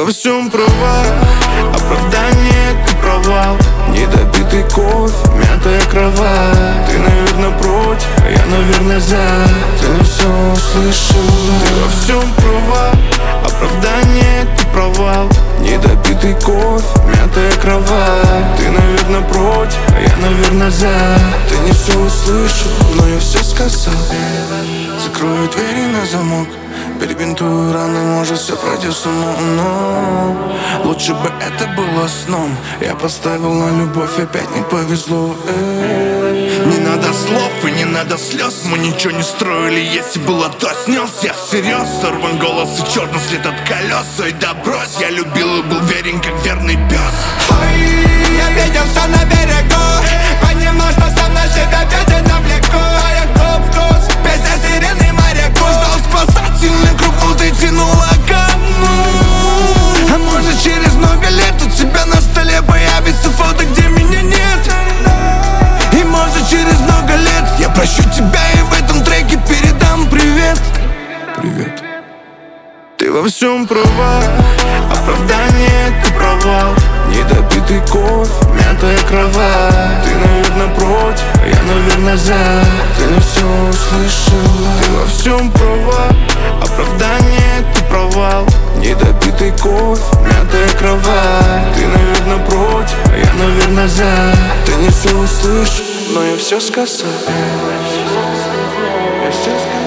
во всем права, оправдание ты провал. Недопитый кофе, мятая кровать. Ты, наверное, против, а я, наверное, за. Ты не все услышала. Ты во всем права, оправдание ты провал. Недопитый кофе, мятая кровать. Ты, наверное, против, а я, наверное, за. Ты не все услышал, но я все сказал. Закрою двери на замок, перебинтую раны, может все пройдет само. Но лучше бы это было сном. Я поставил на любовь, опять не повезло. Не надо слов и не надо слез. Мы ничего не строили, если было, то снес. Я всерьез, сорван голос и черный след от колес. Ой, да брось, я любил и был верен, как верный пес. Ой, я видел все на берегу, понимал, что со мной себя беды навлеку. А я кто вкус, песня сирены моряку. Ждал спасательный круг, но ты тянула ко дну. А может через много лет у тебя на столе появится фото, где меня нет. И может через много лет я прощу тебя и в этом треке передам привет. Привет. Ты во всем права, оправдание ты провал. Недопитый кофе, мятая кровать. Ты, наверное, против, а я, наверное, за. Ты не все услышала. Ты во всем права, оправдание ты провал. Недопитый кофе, мятая кровать. Ты, наверное, против, а я, наверное, за. Ты не все услышал, но я все сказал. Я все сказал.